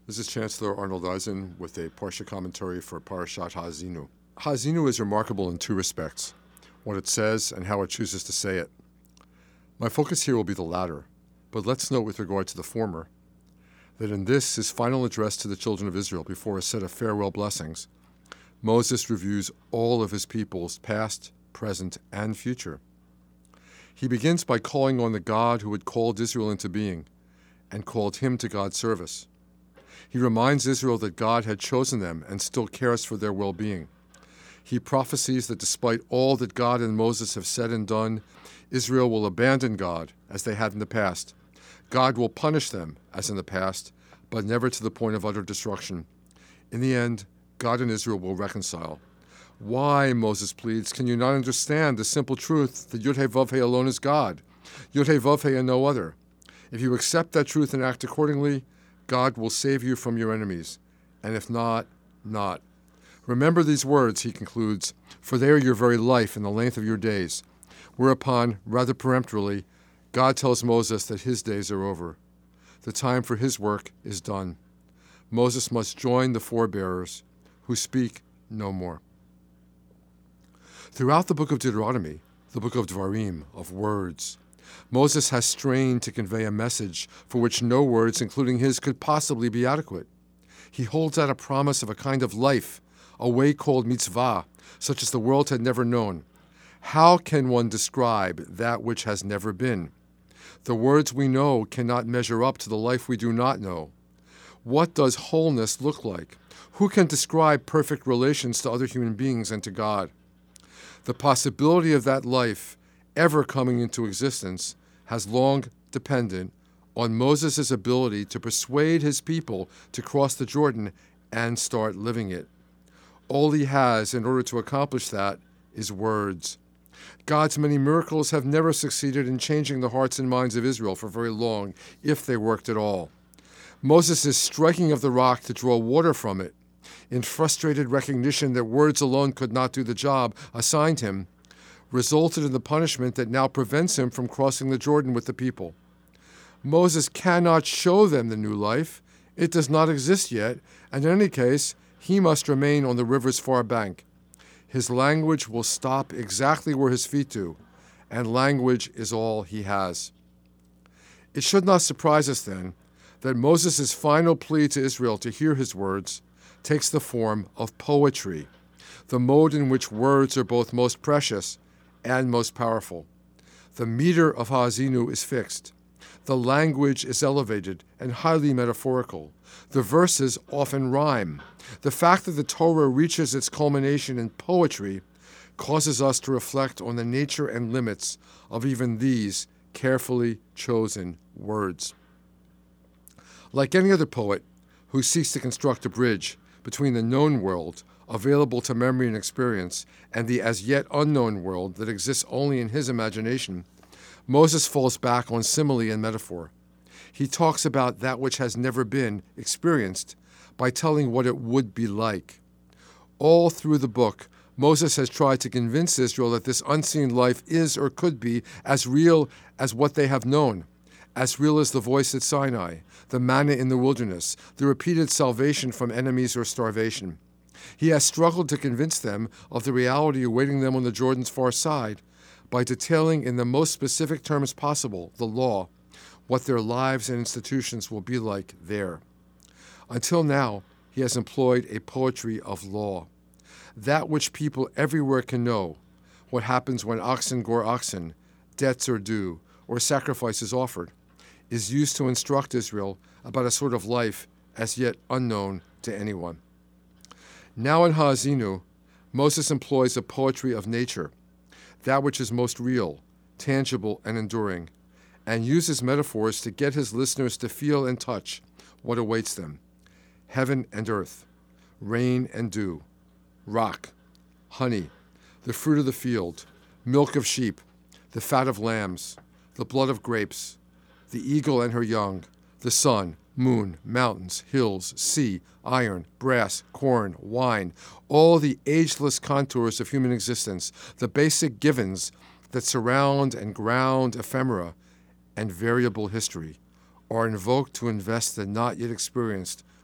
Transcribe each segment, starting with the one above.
This is Chancellor Arnold Eisen with a Parsha commentary for Parashat Ha'azinu. Ha'azinu is remarkable in two respects, what it says and how it chooses to say it. My focus here will be the latter, but let's note with regard to the former, that in this, his final address to the children of Israel before a set of farewell blessings, Moses reviews all of his people's past, present, and future. He begins by calling on the God who had called Israel into being and called him to God's service. He reminds Israel that God had chosen them and still cares for their well-being. He prophesies that despite all that God and Moses have said and done, Israel will abandon God as they had in the past. God will punish them as in the past, but never to the point of utter destruction. In the end, God and Israel will reconcile. Why, Moses pleads, can you not understand the simple truth that Yud-Heh-Vav-Heh alone is God? Yud-Heh-Vav-Heh and no other. If you accept that truth and act accordingly, God will save you from your enemies, and if not, not. Remember these words, he concludes, for they are your very life and the length of your days. Whereupon, rather peremptorily, God tells Moses that his days are over. The time for his work is done. Moses must join the forebearers who speak no more. Throughout the book of Deuteronomy, the book of Dvarim, of words, Moses has strained to convey a message for which no words, including his, could possibly be adequate. He holds out a promise of a kind of life, a way called mitzvah, such as the world had never known. How can one describe that which has never been? The words we know cannot measure up to the life we do not know. What does wholeness look like? Who can describe perfect relations to other human beings and to God? The possibility of that life ever coming into existence has long depended on Moses' ability to persuade his people to cross the Jordan and start living it. All he has in order to accomplish that is words. God's many miracles have never succeeded in changing the hearts and minds of Israel for very long, if they worked at all. Moses' striking of the rock to draw water from it, in frustrated recognition that words alone could not do the job assigned him, resulted in the punishment that now prevents him from crossing the Jordan with the people. Moses cannot show them the new life. It does not exist yet, and in any case, he must remain on the river's far bank. His language will stop exactly where his feet do, and language is all he has. It should not surprise us, then, that Moses' final plea to Israel to hear his words takes the form of poetry, the mode in which words are both most precious and most powerful. The meter of Ha'azinu is fixed. The language is elevated and highly metaphorical. The verses often rhyme. The fact that the Torah reaches its culmination in poetry causes us to reflect on the nature and limits of even these carefully chosen words. Like any other poet who seeks to construct a bridge between the known world, available to memory and experience, and the as yet unknown world that exists only in his imagination, Moses falls back on simile and metaphor. He talks about that which has never been experienced by telling what it would be like. All through the book, Moses has tried to convince Israel that this unseen life is or could be as real as what they have known, as real as the voice at Sinai, the manna in the wilderness, the repeated salvation from enemies or starvation. He has struggled to convince them of the reality awaiting them on the Jordan's far side by detailing in the most specific terms possible, the law, what their lives and institutions will be like there. Until now, he has employed a poetry of law, that which people everywhere can know, what happens when oxen gore oxen, debts are due, or sacrifice is offered, is used to instruct Israel about a sort of life as yet unknown to anyone. Now in Ha'azinu, Moses employs a poetry of nature, that which is most real, tangible, and enduring, and uses metaphors to get his listeners to feel and touch what awaits them. Heaven and earth, rain and dew, rock, honey, the fruit of the field, milk of sheep, the fat of lambs, the blood of grapes, the eagle and her young, the sun, moon, mountains, hills, sea, iron, brass, corn, wine, all the ageless contours of human existence, the basic givens that surround and ground ephemera and variable history, are invoked to invest the not yet experienced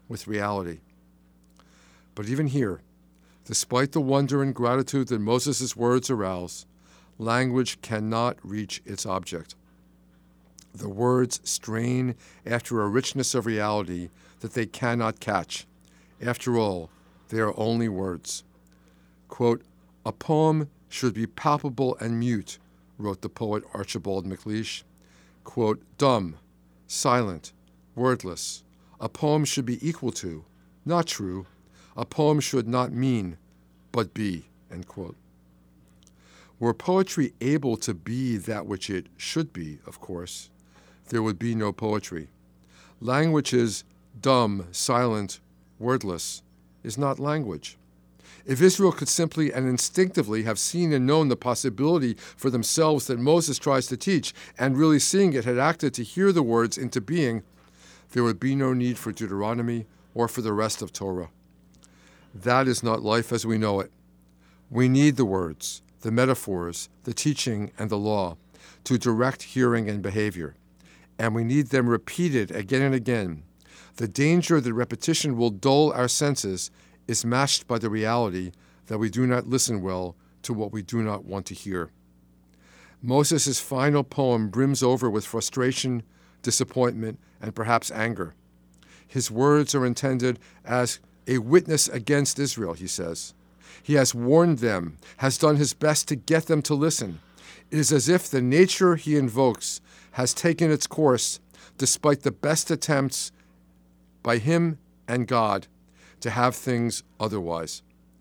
with reality. But even here, despite the wonder and gratitude that Moses' words arouse, language cannot reach its object. The words strain after a richness of reality that they cannot catch. After all, they are only words. Quote, "A poem should be palpable and mute," wrote the poet Archibald MacLeish. Quote, "Dumb, silent, wordless. A poem should be equal to, not true. A poem should not mean, but be," end quote. Were poetry able to be that which it should be, of course, there would be no poetry. Language is dumb, silent, wordless, is not language. If Israel could simply and instinctively have seen and known the possibility for themselves that Moses tries to teach, and really seeing it had acted to hear the words into being, there would be no need for Deuteronomy or for the rest of Torah. That is not life as we know it. We need the words, the metaphors, the teaching, and the law to direct hearing and behavior, and we need them repeated again and again. The danger that repetition will dull our senses is matched by the reality that we do not listen well to what we do not want to hear. Moses' final poem brims over with frustration, disappointment, and perhaps anger. His words are intended as a witness against Israel, he says. He has warned them, has done his best to get them to listen. It is as if the nature he invokes has taken its course despite the best attempts by him and God to have things otherwise.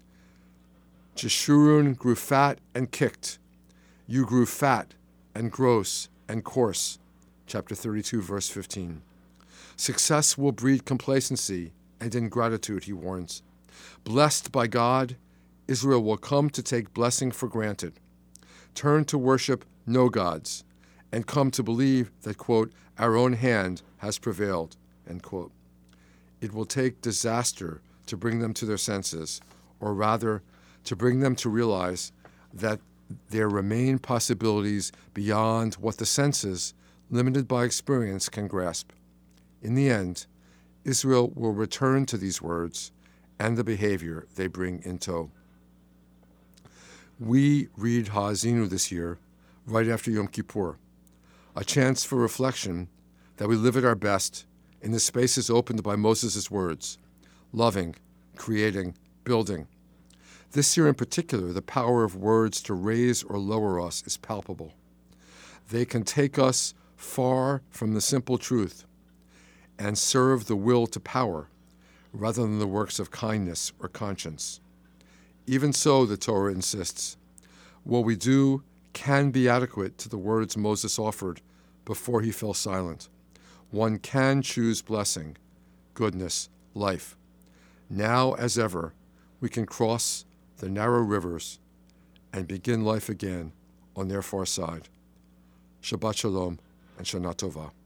Jeshurun grew fat and kicked. You grew fat and gross and coarse. Chapter 32, verse 15. Success will breed complacency and ingratitude, he warns. Blessed by God, Israel will come to take blessing for granted, turn to worship no gods, and come to believe that, quote, our own hand has prevailed, end quote. It will take disaster to bring them to their senses, or rather, to bring them to realize that there remain possibilities beyond what the senses, limited by experience, can grasp. In the end, Israel will return to these words and the behavior they bring in tow. We read Ha'azinu this year, right after Yom Kippur, a chance for reflection that we live at our best in the spaces opened by Moses' words, loving, creating, building. This year in particular, the power of words to raise or lower us is palpable. They can take us far from the simple truth and serve the will to power rather than the works of kindness or conscience. Even so, the Torah insists, what we do can be adequate to the words Moses offered before he fell silent. One can choose blessing, goodness, life. Now, as ever, we can cross the narrow rivers and begin life again on their far side. Shabbat Shalom and Shana Tova.